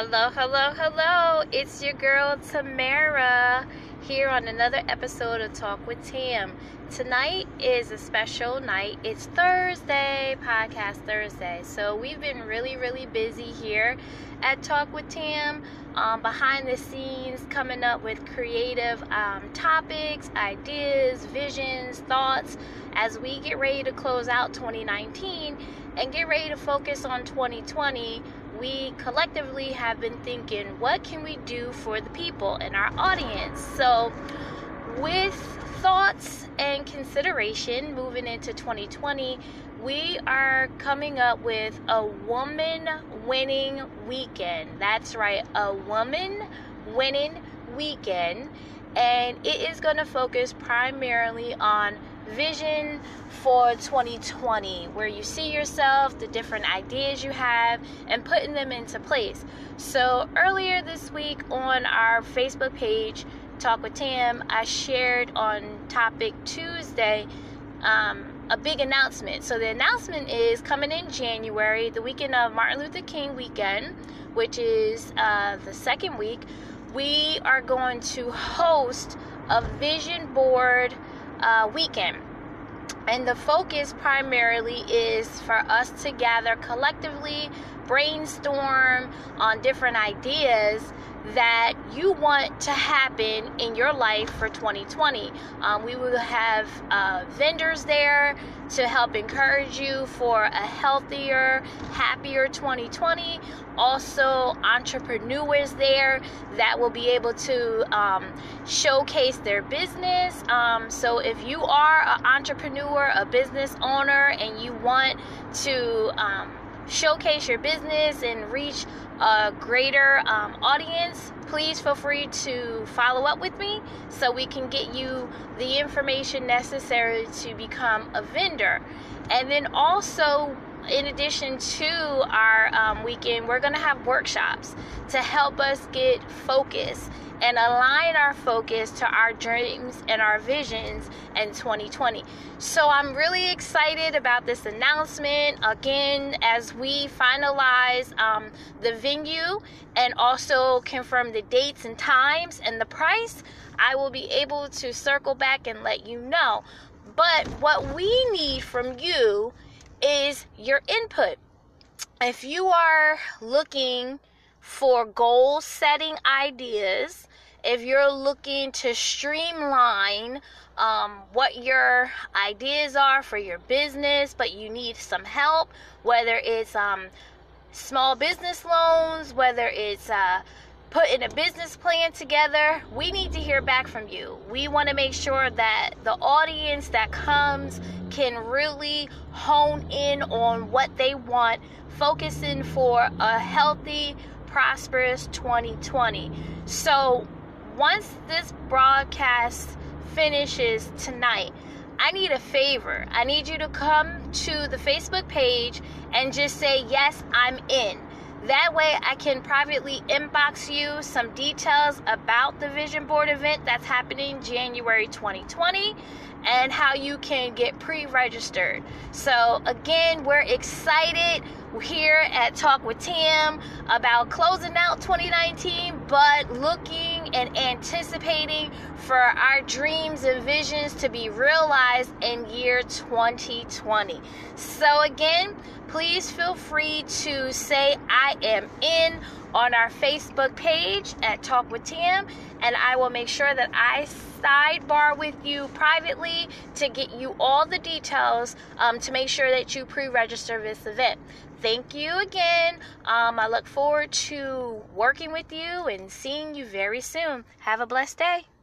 Hello, hello, hello. It's your girl Tamara here on another episode of Talk with Tam. Tonight is a special night. It's Thursday, Podcast Thursday. So we've been really busy here at Talk with Tam, behind the scenes, coming up with creative topics, ideas, visions, thoughts as we get ready to close out 2019 and get ready to focus on 2020. We collectively have been thinking, what can we do for the people in our audience? So with thoughts and consideration moving into 2020, we are coming up with a woman winning weekend. That's right, a woman winning weekend. And it is going to focus primarily on vision for 2020, where you see yourself, the different ideas you have, and putting them into place. So earlier this week on our Facebook page, Talk with Tam, I shared on Topic Tuesday a big announcement. So the announcement is coming in January, the weekend of Martin Luther King weekend, which is the second week. We are going to host a vision board weekend. And the focus primarily is for us to gather collectively, brainstorm on different ideas that you want to happen in your life for 2020. We will have vendors there to help encourage you for a healthier, happier 2020. Also, entrepreneurs there that will be able to showcase their business. So if you are an entrepreneur, a business owner, and you want to showcase your business and reach a greater audience, please feel free to follow up with me so we can get you the information necessary to become a vendor. And then also, in addition to our weekend, we're going to have workshops to help us get focused and align our focus to our dreams and our visions in 2020. So I'm really excited about this announcement. Again, as we finalize the venue and also confirm the dates and times and the price, I will be able to circle back and let you know. But what we need from you is your input. If you are looking for goal setting ideas, if you're looking to streamline what your ideas are for your business, but you need some help, whether it's small business loans, whether it's putting a business plan together, we need to hear back from you. We want to make sure that the audience that comes can really hone in on what they want, focusing for a healthy, prosperous 2020. So once this broadcast finishes tonight, I need a favor. I need you to come to the Facebook page and just say, yes, I'm in. That way I can privately inbox you some details about the vision board event that's happening January 2020 and how you can get pre-registered. So again, we're excited here at Talk with Tam about closing out 2019, but looking and anticipating for our dreams and visions to be realized in year 2020. So again, please feel free to say I am in on our Facebook page at Talk with Tam, and I will make sure that I sidebar with you privately to get you all the details to make sure that you pre-register this event. Thank you again. I look forward to working with you and seeing you very soon. Have a blessed day.